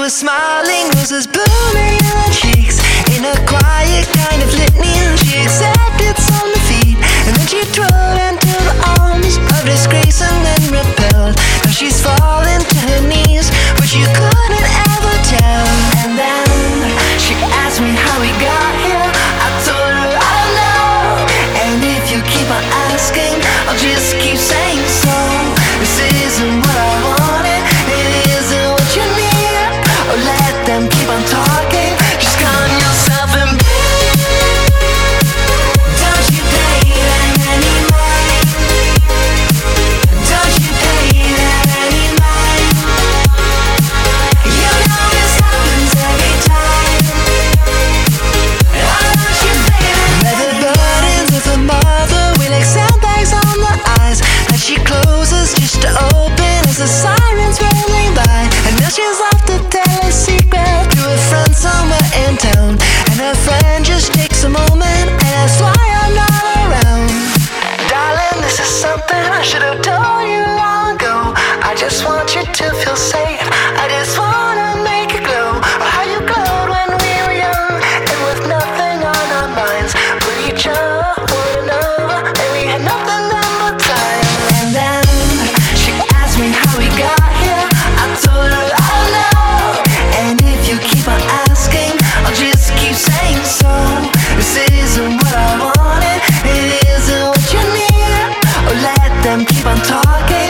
were smiling, roses blooming in her cheeks. In a quiet kind of litany, she accepted some defeat, and then she drove into the arms of disgrace and then repelled. Now she's fallen to her knees, which you couldn't ever tell. And then she asked me how we got here. I told her I don't know, and if you keep on asking, I'll just keep saying so. This isn't what I wanted, it isn't what you need. Oh, let them keep on talking, just calm yourself and don't you pay them any mind? Don't you pay them any mind? You know this happens every time. Oh, don't you pay them? Let the burdens of a mother weigh like sandbags on the eyes that she closes just to open as the sirens rolling by. And now she's off to tell a secret to a friend somewhere in town, and her friend just takes a moment and asks why I'm not around. Darling, this is something I should have told you long ago. I just want you to feel safe, I just wanna make it glow. Oh, how you glowed when we were young, and with nothing on our minds but each other, one another, and we had nothing but time. And then she asked me how we got here. I told her I don't know, and if you keep on asking, I'll just keep saying so. This isn't what I wanted, it isn't what you need. Oh, let them keep on talking,